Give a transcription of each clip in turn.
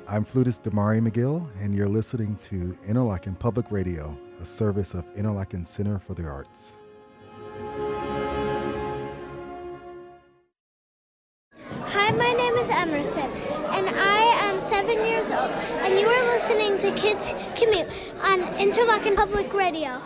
I'm flutist Damari McGill, and you're listening to Interlochen Public Radio, a service of Interlochen Center for the Arts. Hi, my name is Emerson, and I am 7 years old, and you are listening to Kids Commute on Interlochen Public Radio.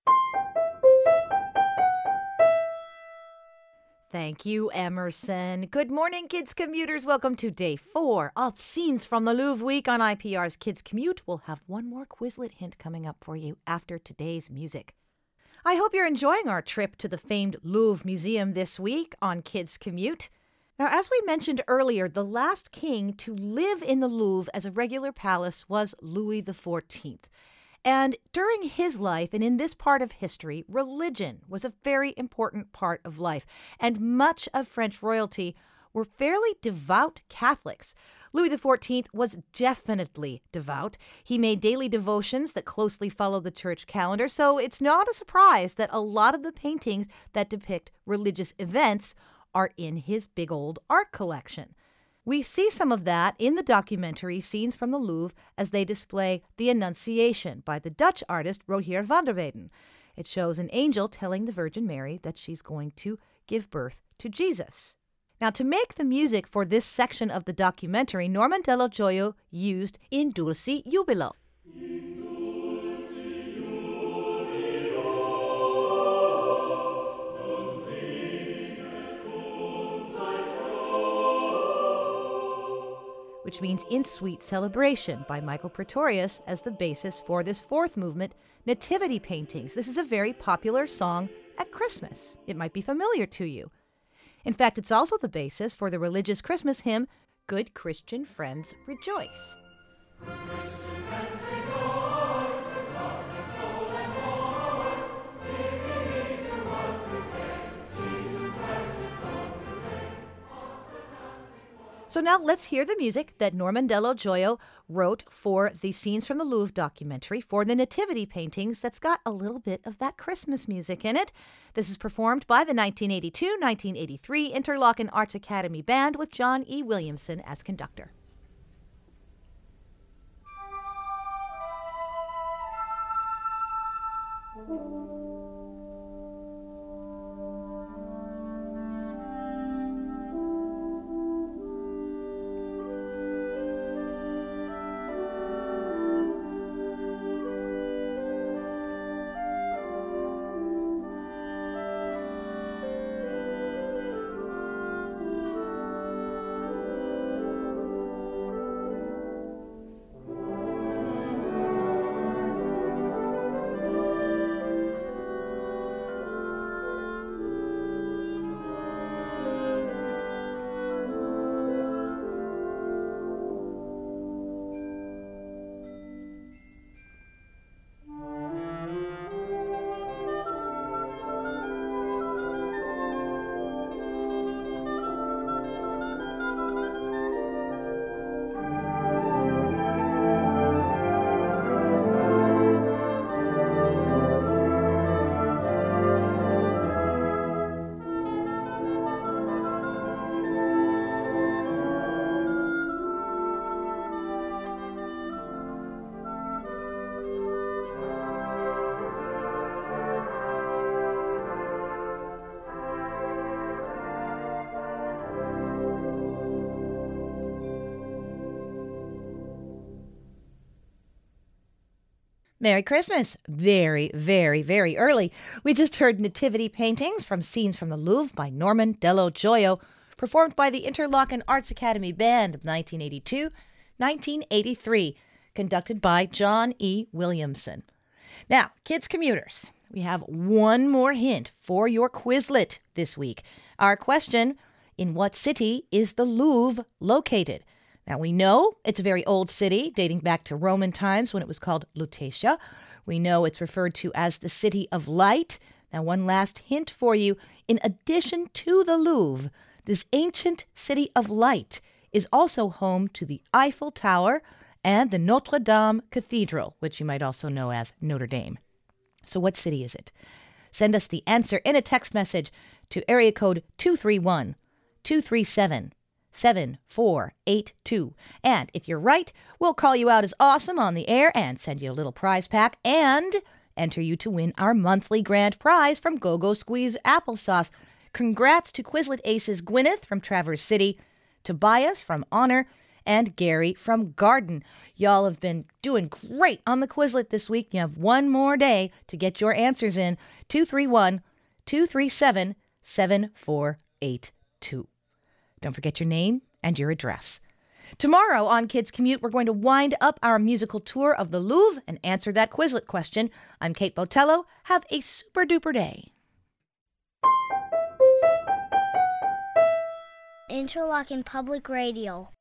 Thank you, Emerson. Good morning, Kids Commuters. Welcome to Day 4 of Scenes from the Louvre Week on IPR's Kids Commute. We'll have one more Quizlet hint coming up for you after today's music. I hope you're enjoying our trip to the famed Louvre Museum this week on Kids Commute. Now, as we mentioned earlier, the last king to live in the Louvre as a regular palace was Louis XIV. And during his life and in this part of history, religion was a very important part of life. And much of French royalty were fairly devout Catholics. Louis XIV was definitely devout. He made daily devotions that closely followed the church calendar. So it's not a surprise that a lot of the paintings that depict religious events are in his big old art collection. We see some of that in the documentary Scenes from the Louvre as they display The Annunciation by the Dutch artist Rogier van der Weyden. It shows an angel telling the Virgin Mary that she's going to give birth to Jesus. Now, to make the music for this section of the documentary, Norman Dello Gioia used In Dulci Jubilo. Which means In Sweet Celebration by Michael Pretorius as the basis for this fourth movement, Nativity Paintings. This is a very popular song at Christmas. It might be familiar to you. In fact, it's also the basis for the religious Christmas hymn, Good Christian Friends Rejoice. So now let's hear the music that Norman Dello Gioia wrote for the Scenes from the Louvre documentary for the Nativity Paintings that's got a little bit of that Christmas music in it. This is performed by the 1982-1983 Interlochen Arts Academy Band with John E. Williamson as conductor. Merry Christmas. Very, very, very early. We just heard Nativity Paintings from Scenes from the Louvre by Norman Dello Gioia, performed by the Interlochen Arts Academy Band of 1982-1983, conducted by John E. Williamson. Now, kids commuters, we have one more hint for your Quizlet this week. Our question, in what city is the Louvre located? Now, we know it's a very old city, dating back to Roman times when it was called Lutetia. We know it's referred to as the City of Light. Now, one last hint for you. In addition to the Louvre, this ancient City of Light is also home to the Eiffel Tower and the Notre Dame Cathedral, which you might also know as Notre Dame. So what city is it? Send us the answer in a text message to area code 231-237-2979. 7482. And if you're right, we'll call you out as awesome on the air and send you a little prize pack and enter you to win our monthly grand prize from Go-Go Squeeze Applesauce. Congrats to Quizlet aces Gwyneth from Traverse City, Tobias from Honor, and Gary from Garden. Y'all have been doing great on the Quizlet this week. You have one more day to get your answers in. 231-237-7482. Don't forget your name and your address. Tomorrow on Kids Commute, we're going to wind up our musical tour of the Louvre and answer that Quizlet question. I'm Kate Botello. Have a super duper day. Interlochen Public Radio.